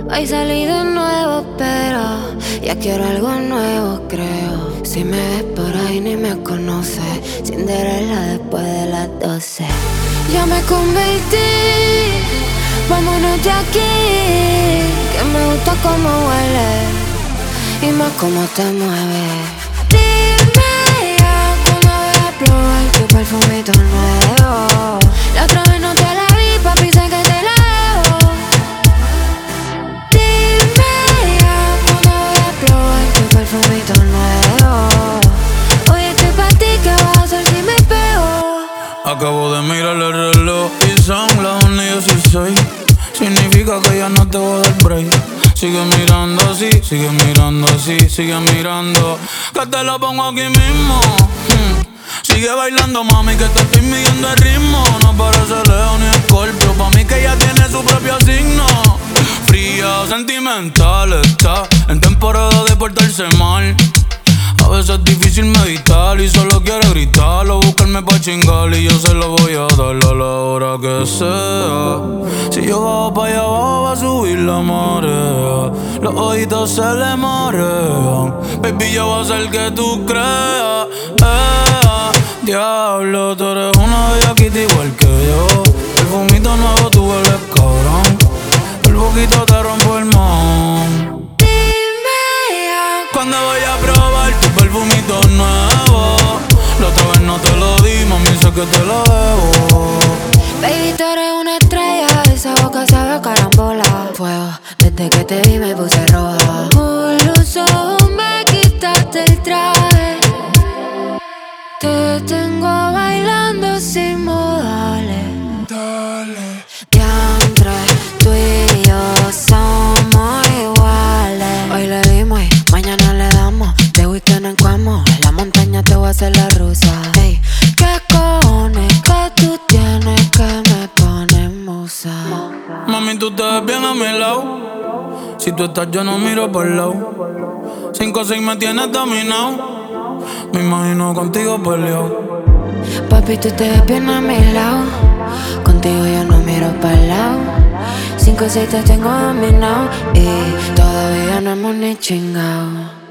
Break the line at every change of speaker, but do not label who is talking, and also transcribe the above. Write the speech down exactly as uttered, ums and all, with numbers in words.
Hoy salí de nuevo, pero ya quiero algo nuevo, creo. Si me ves por ahí ni me conoces, Cinderella después de las doce. Ya me convertí, vámonos de aquí, que me gusta cómo huele y más cómo te mueves. Dime ya cuando voy a probar tu perfumito nuevo. La otra vez no te la vi, papi, sé que te la debo. Dime ya cuando voy a probar tu perfumito nuevo. Hoy estoy pa' ti, ¿qué vas a hacer si me pego?
Acabo de mirar el reloj y son las una y dieciséis. Significa que ya no te voy a dar break. Sigue mirando así, sigue mirando así, sigue mirando, que te lo pongo aquí mismo. hmm. Sigue bailando, mami, que te estoy midiendo el ritmo. No parece Leo ni Scorpio, pa' mí que ella tiene su propio signo. Fría, sentimental, está en temporada de portarse mal. A veces es difícil meditar y solo quiere gritar o buscarme pa' chingar, y yo se lo voy a dar a la hora que sea. Si yo bajo pa' allá abajo va a subir la marea. Los ojitos se le marean. Baby, yo voy a hacer que tú creas. eh, Diablo, tú eres una bellaquita igual que yo. El fumito nuevo tú hueles cabrón. El poquito te rompo el mom. Cuando voy a probar tu perfumito nuevo. La otra vez no te lo di, mami, sé que te lo debo.
Baby, tú eres una estrella, esa boca sabe a carambola. Fuego, desde que te vi me puse roja. Por los ojos me quitaste el traje. Te tengo bailando sin modales.
Dale.
Diantre, tú y yo somos iguales. Hoy le dimos y mañana le damos. De weekend en Cuamo, en la montaña te voy a hacer la rusa. Ey, ¿qué cojones que tú tienes que me pones musa?
Mami, tú te ves bien a mi lado. Si tú estás yo no miro por el lado. Cinco o seis me tienes dominado. Me imagino contigo peleado.
Papi, tú te ves bien a mi lado. Contigo yo no miro para el lado. Cinco o seis te tengo dominado y todavía no hemos ni chingado.